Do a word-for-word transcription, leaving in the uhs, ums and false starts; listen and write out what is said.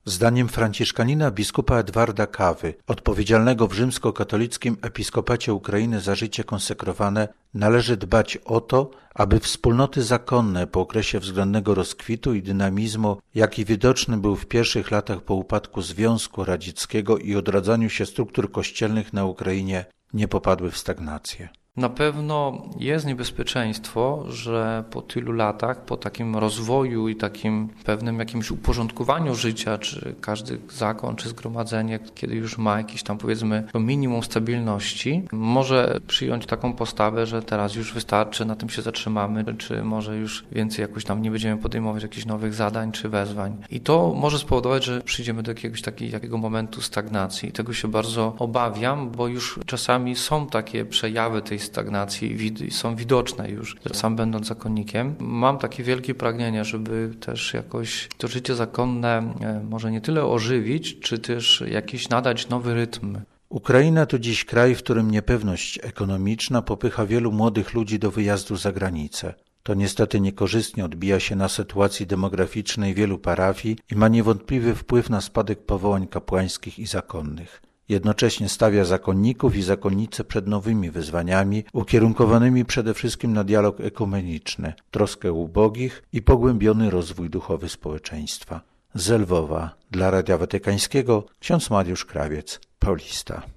Zdaniem franciszkanina biskupa Edwarda Kawy, odpowiedzialnego w rzymskokatolickim episkopacie Ukrainy za życie konsekrowane, należy dbać o to, aby wspólnoty zakonne po okresie względnego rozkwitu i dynamizmu, jaki widoczny był w pierwszych latach po upadku Związku Radzieckiego i odradzaniu się struktur kościelnych na Ukrainie, nie popadły w stagnację. Na pewno jest niebezpieczeństwo, że po tylu latach, po takim rozwoju i takim pewnym jakimś uporządkowaniu życia, czy każdy zakon, czy zgromadzenie, kiedy już ma jakieś tam powiedzmy minimum stabilności, może przyjąć taką postawę, że teraz już wystarczy, na tym się zatrzymamy, czy może już więcej jakoś tam nie będziemy podejmować jakichś nowych zadań, czy wezwań. I to może spowodować, że przyjdziemy do jakiegoś takiego, takiego momentu stagnacji. Tego się bardzo obawiam, bo już czasami są takie przejawy tej stagnacji są widoczne już, sam będąc zakonnikiem. Mam takie wielkie pragnienie, żeby też jakoś to życie zakonne może nie tyle ożywić, czy też jakiś nadać nowy rytm. Ukraina to dziś kraj, w którym niepewność ekonomiczna popycha wielu młodych ludzi do wyjazdu za granicę. To niestety niekorzystnie odbija się na sytuacji demograficznej wielu parafii i ma niewątpliwy wpływ na spadek powołań kapłańskich i zakonnych. Jednocześnie stawia zakonników i zakonnice przed nowymi wyzwaniami, ukierunkowanymi przede wszystkim na dialog ekumeniczny, troskę o ubogich i pogłębiony rozwój duchowy społeczeństwa. Z Lwowa dla Radia Watykańskiego ksiądz Mariusz Krawiec, Paulista.